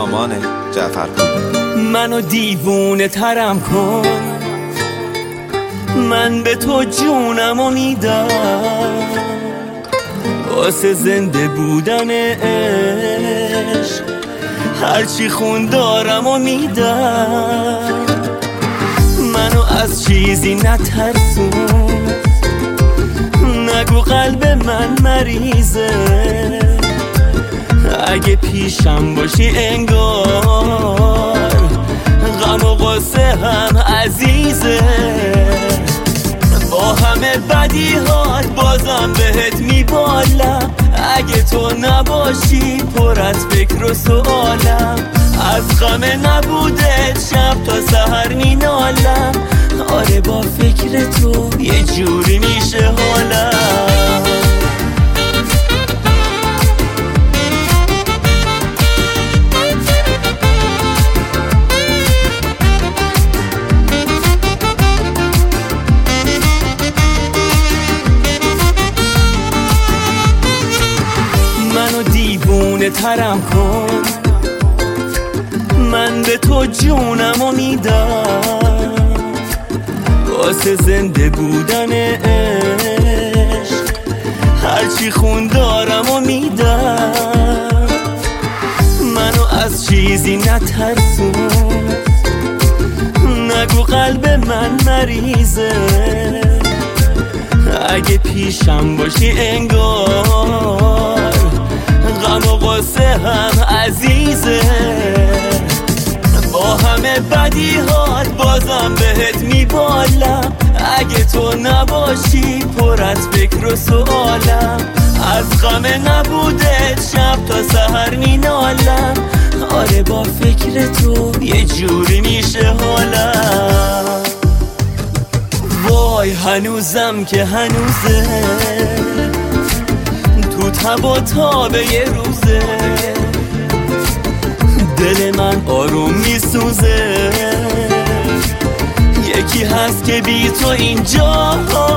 سامان جعفرپور. منو دیوونه ترم کن، من به تو جونمو میدم، واسه زنده بودن عشق هرچی خون دارم و میدم. منو از چیزی نترسون، نگو قلب من مریضه، اگه پیشم باشی انگار غم و غصه هم عزیزه. با همه بدیهات بازم بهت میبالم، اگه تو نباشی پر از فکر و سوالم، از غم نبودت شب تا سحر مینالم. آره با فکر تو یه جوری میشه حالم. منو دیوونه ترم کن، من به تو جونمو میدم، واسه زنده بودن عشق هرچی خون دارم و میدم. منو از چیزی نترسون، نگو قلب من مریضه، اگه پیشم باشی انگار غم و غصه هم عزیزه. با همه بدیهات بازم بهت میبالم، اگه تو نباشی پر از فکر و سوالم، از غم نبودت شب تا سحر مینالم. آره با فکر تو یه جوری میشه حالم. وای هنوزم که هنوزه، تو تب و تاب یه روزه، دل من آروم میسوزه. یکی هست که بی تو اینجا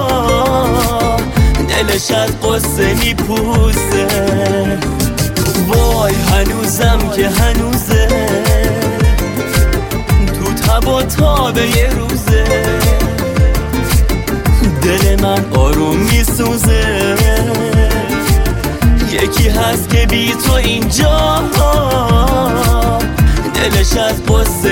دلش از قصه میپوسه. وای هنوزم که هنوزه، تو تب و تاب یه روزه، دل من آروم میسوزه. یکی هست که بی تو اینجا دلش از قصه